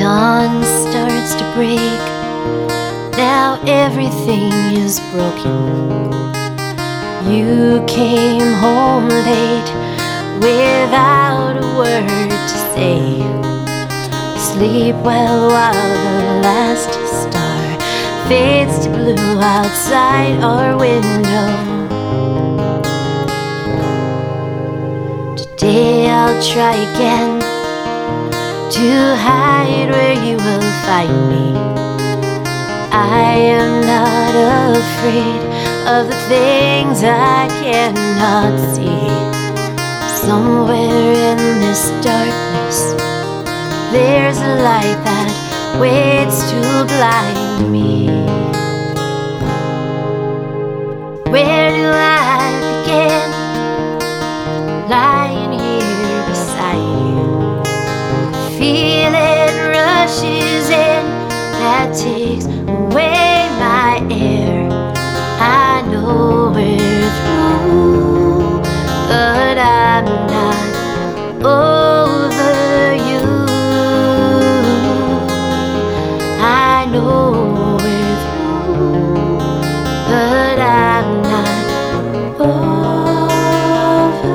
dawn starts to break. Now everything is broken. You came home late without a word to say. Sleep well while the last star fades to blue outside our window. Today I'll try again to hide where you will find me. I am not afraid of the things I cannot see. Somewhere in this darkness, there's a light that waits to blind me. Where do I begin? Lying here beside you. Feeling rushes in that takes away my air. I know we're through, but I'm not over you. I know we're through, but I'm not over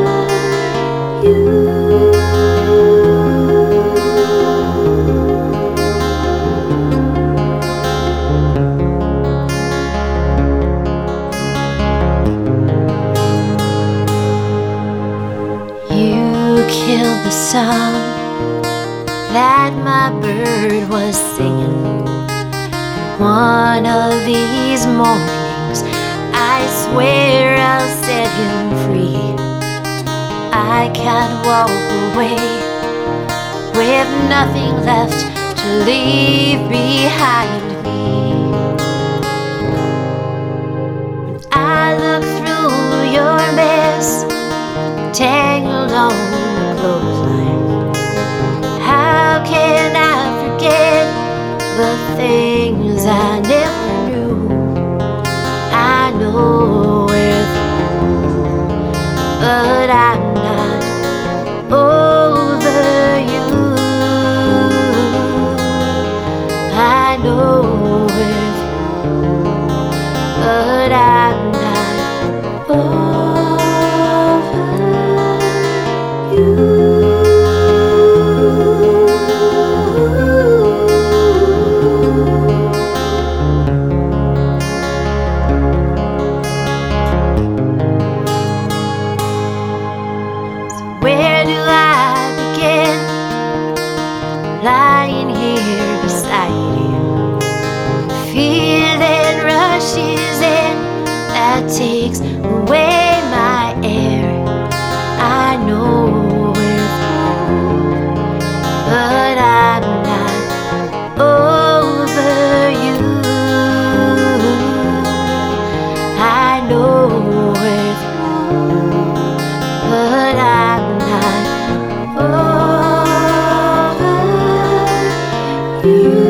you. Killed the song that my bird was singing. And one of these mornings, I swear I'll set him free. I can't walk away with nothing left to leave behind me. When I look through your mess, tangled on the clothesline, how can I forget the things I never knew? I know we're through, but I'm not over you. I know we're through, but I'm not over you. Where do I begin? Lying here beside you. Feeling rushes in that takes away my air. I know we're through, but I'm not over you. I know we're through, but I'm not over you.